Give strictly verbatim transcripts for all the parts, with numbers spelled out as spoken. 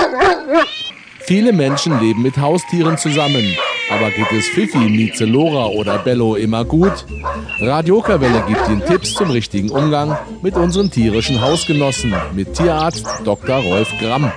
Viele Menschen leben mit Haustieren zusammen. Aber geht es Fifi, Mieze, Lora oder Bello immer gut? Radio Okerwelle gibt Ihnen Tipps zum richtigen Umgang mit unseren tierischen Hausgenossen mit Tierarzt Doktor Rolf Gramm.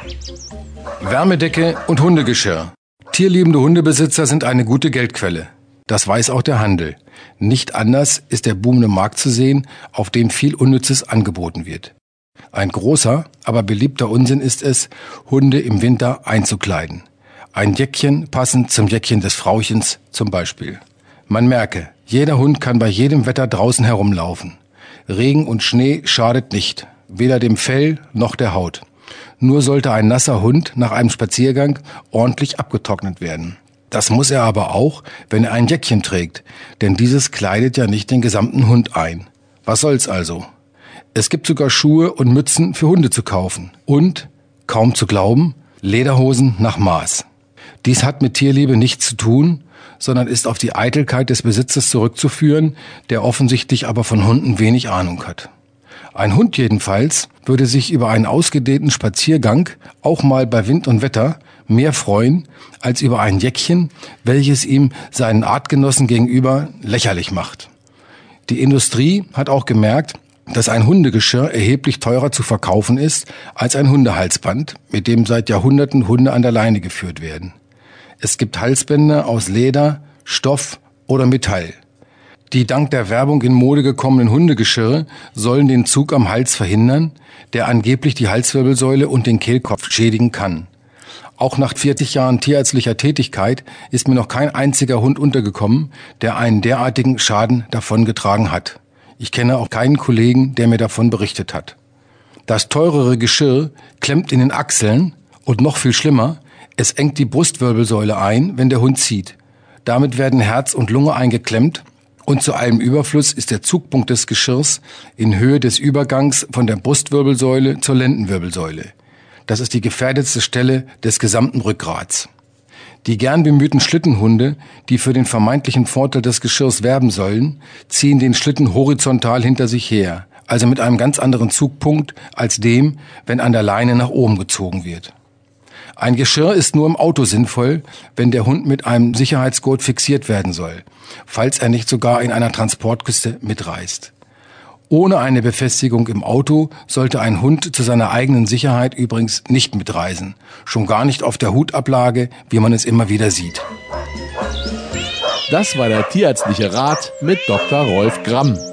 Wärmedecke und Hundegeschirr. Tierliebende Hundebesitzer sind eine gute Geldquelle. Das weiß auch der Handel. Nicht anders ist der boomende Markt zu sehen, auf dem viel Unnützes angeboten wird. Ein großer, aber beliebter Unsinn ist es, Hunde im Winter einzukleiden. Ein Jäckchen passend zum Jäckchen des Frauchens zum Beispiel. Man merke, jeder Hund kann bei jedem Wetter draußen herumlaufen. Regen und Schnee schadet nicht, weder dem Fell noch der Haut. Nur sollte ein nasser Hund nach einem Spaziergang ordentlich abgetrocknet werden. Das muss er aber auch, wenn er ein Jäckchen trägt, denn dieses kleidet ja nicht den gesamten Hund ein. Was soll's also? Es gibt sogar Schuhe und Mützen für Hunde zu kaufen. Und, kaum zu glauben, Lederhosen nach Maß. Dies hat mit Tierliebe nichts zu tun, sondern ist auf die Eitelkeit des Besitzers zurückzuführen, der offensichtlich aber von Hunden wenig Ahnung hat. Ein Hund jedenfalls würde sich über einen ausgedehnten Spaziergang, auch mal bei Wind und Wetter, mehr freuen, als über ein Jäckchen, welches ihm seinen Artgenossen gegenüber lächerlich macht. Die Industrie hat auch gemerkt, dass ein Hundegeschirr erheblich teurer zu verkaufen ist als ein Hundehalsband, mit dem seit Jahrhunderten Hunde an der Leine geführt werden. Es gibt Halsbänder aus Leder, Stoff oder Metall. Die dank der Werbung in Mode gekommenen Hundegeschirre sollen den Zug am Hals verhindern, der angeblich die Halswirbelsäule und den Kehlkopf schädigen kann. Auch nach vierzig Jahren tierärztlicher Tätigkeit ist mir noch kein einziger Hund untergekommen, der einen derartigen Schaden davongetragen hat. Ich kenne auch keinen Kollegen, der mir davon berichtet hat. Das teurere Geschirr klemmt in den Achseln und noch viel schlimmer, es engt die Brustwirbelsäule ein, wenn der Hund zieht. Damit werden Herz und Lunge eingeklemmt und zu allem Überfluss ist der Zugpunkt des Geschirrs in Höhe des Übergangs von der Brustwirbelsäule zur Lendenwirbelsäule. Das ist die gefährdetste Stelle des gesamten Rückgrats. Die gern bemühten Schlittenhunde, die für den vermeintlichen Vorteil des Geschirrs werben sollen, ziehen den Schlitten horizontal hinter sich her, also mit einem ganz anderen Zugpunkt als dem, wenn an der Leine nach oben gezogen wird. Ein Geschirr ist nur im Auto sinnvoll, wenn der Hund mit einem Sicherheitsgurt fixiert werden soll, falls er nicht sogar in einer Transportkiste mitreist. Ohne eine Befestigung im Auto sollte ein Hund zu seiner eigenen Sicherheit übrigens nicht mitreisen. Schon gar nicht auf der Hutablage, wie man es immer wieder sieht. Das war der tierärztliche Rat mit Doktor Rolf Gramm.